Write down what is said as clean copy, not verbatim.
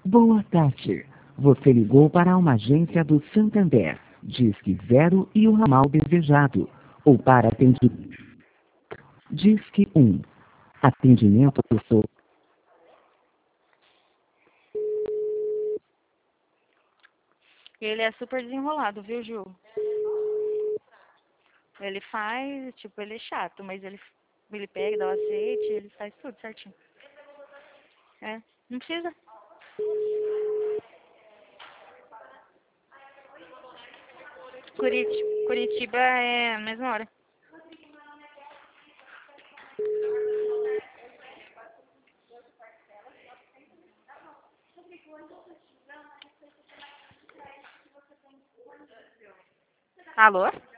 Boa tarde. Você ligou para uma agência do Santander. Disque 0 e o ramal desejado. Ou para atendimento. Disque 1. Atendimento pessoa. Ele é super desenrolado, viu, Ju? Ele faz, tipo, ele é chato, mas ele pega, dá o aceite, ele faz tudo certinho. É, não precisa. Curitiba é a mesma hora. Alô?